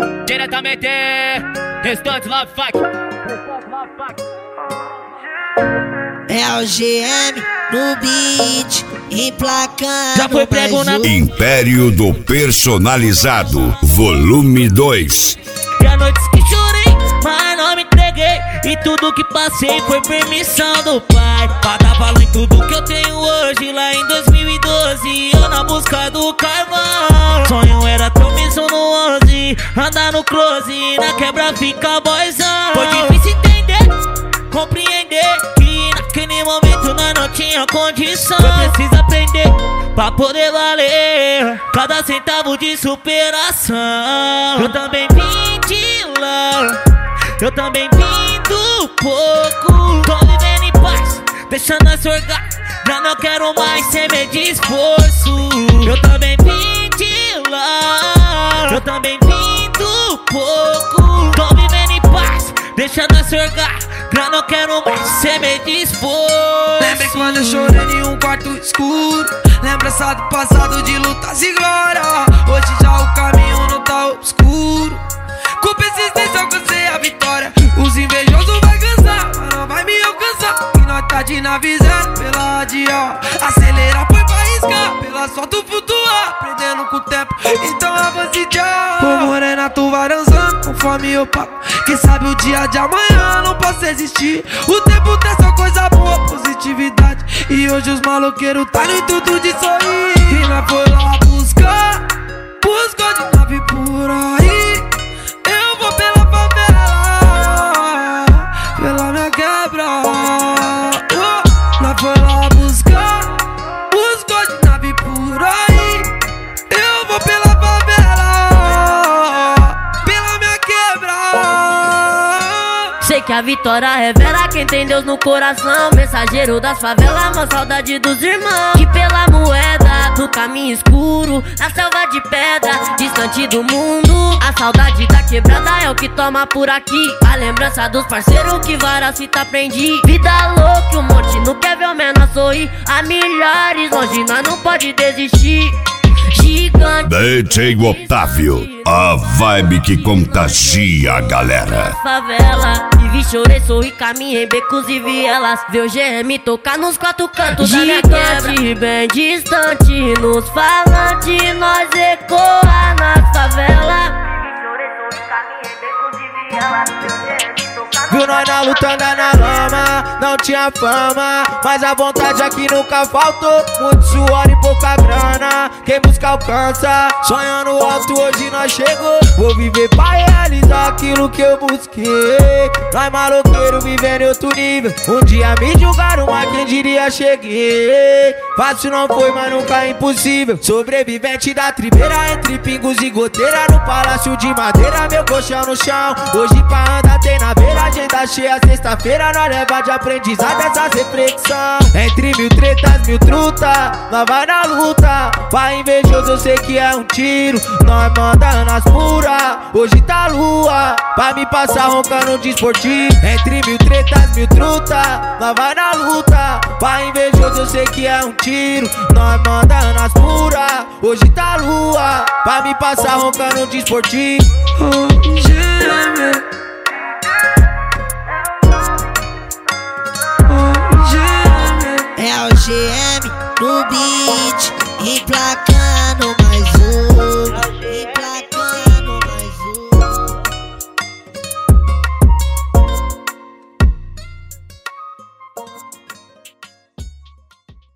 Diretamente, Restante Love Fuck. É o GM no beat, emplacando. Já foi prego na Império do Personalizado, volume 2. E a noites que chorei, mas não me entreguei. E tudo que passei foi permissão do pai. Pra dar valor em tudo que eu tenho hoje. Lá em 2012, eu na busca do carvão. Sonho era ter um missão no 11, andar no close, na quebra fica boyzão. Foi difícil entender, compreender que naquele momento nós não tinha condição. Eu preciso aprender pra poder valer cada centavo de superação. Eu também vim de lá, eu também vim do pouco. Tô vivendo em paz, deixando a sorgar. Já não quero mais ser meio de esforço. Eu também vim de lá, eu também vim do pouco. Tô vivendo em paz, deixando a sorgar. Já não quero mais ser meio de esforço. Lembrei quando eu chorei em um quarto escuro. Lembrança do passado de lutas e glória. Hoje já o caminho não tá obscuro. Com persistência alcancei a vitória. Os invejosos vai cansar, mas não vai me alcançar. E nós tá de nave zero pela radial. Acelera, põe pra riscar, pela solto flutuar. Aprendendo com o tempo, então avance já. Ô morena, tu vai dançando conforme eu pago. Quem sabe o dia de amanhã não posso existir. O tempo tem só coisa boa, positividade. E hoje os maloqueiros tá no intuito de sorrir. E nós foi lá buscar, buscou de nave por aí. Eu vou pela favela, pela minha quebra. Nós foi lá buscar, buscou de nave por aí. Eu vou pela favela, pela minha quebra. Sei que a vitória revela quem tem Deus no coração. Mensageiro das favelas, uma saudade dos irmãos. Que pela moeda, no caminho escuro, na selva de pedra, distante do mundo. A saudade da quebrada é o que toma por aqui. A lembrança dos parceiros que várias fitas aprendi. Vida louca, um monte não quer ver o menor sorrir. Há milhares longe, nós não pode desistir. Gigante DJ Otávio, a vibe que contagia a galera. favela, vivi, chorei, sorri, caminhei em becos e vielas. Ver o GM tocar nos quatro cantos da minha quebra. Bem distante, nos falantes, nós ecoa na favela. Viu nós na luta, andar na lama, não tinha fama, mas a vontade aqui nunca faltou. Muito suor e pouca grana, quem busca alcança. Sonhando alto, hoje nós chegou. Vou viver pra realizar aquilo que eu busquei. Nós maloqueiro vivendo em outro nível. Um dia me julgaram, mas quem diria cheguei. Fácil não foi, mas nunca é impossível. Sobrevivente da tribeira, entre pingos e goteira. No palácio de madeira, meu colchão no chão. Hoje pra andar tem na beira, agenda cheia, sexta-feira nós leva de aprendizado essas reflexão. Entre mil tretas, mil truta, nós vai na luta. Pra invejoso eu sei que é um tiro, nós manda nas puras. Hoje tá lua, pra me passar roncando de esportivo. Entre mil tretas, mil truta, nós vai na luta. Pra invejoso eu sei que é um tiro, nós manda nas puras. Hoje tá lua, pra me passar roncando de esportivo. É o GM no beat, emplacando.